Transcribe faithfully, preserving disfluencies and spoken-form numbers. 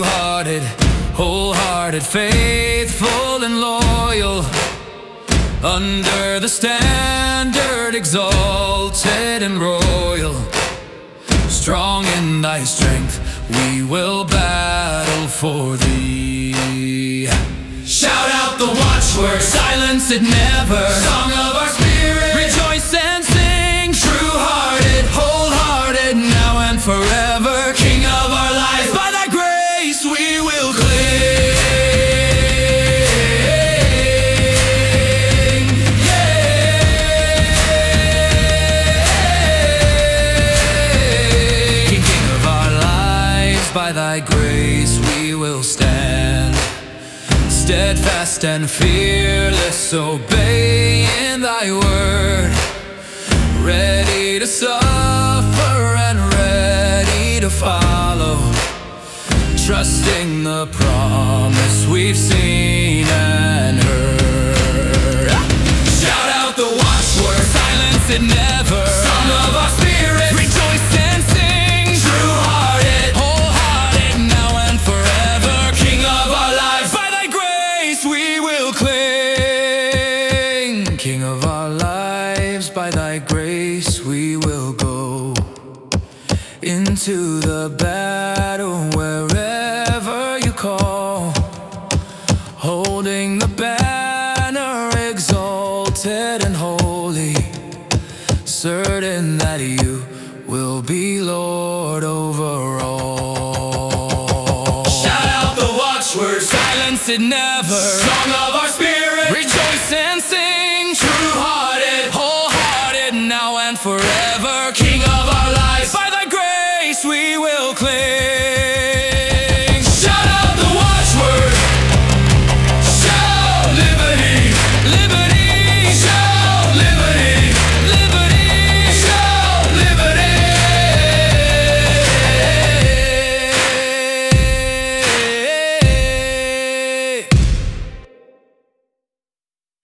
True-hearted, wholehearted, faithful and loyal, under the standard exalted and royal. Strong in thy strength, we will battle for thee. Shout out the watchword, silence it never. Song of our spirit, rejoice and sing. True-hearted, wholehearted, now and forever. King of our lives, by thy grace we will cling. Yeah. King, King of our lives, by thy grace we will stand. Steadfast and fearless, obeying thy word. Ready to suffer and ready to follow, trusting the promise we've seen and heard. Shout out the watchword, silence it never. Song of our spirit, rejoice and sing. True-hearted, wholehearted, now and forever. King of our lives, by thy grace we will cling. King of our lives, by thy grace we will go into the battle wherever you call, holding the banner exalted and holy, certain that you will be Lord over all. Shout out the watchword, silence it never. Song of our spirit, rejoice and sing. True-hearted, wholehearted, now and forever. King of our lives, by thy grace we will cling.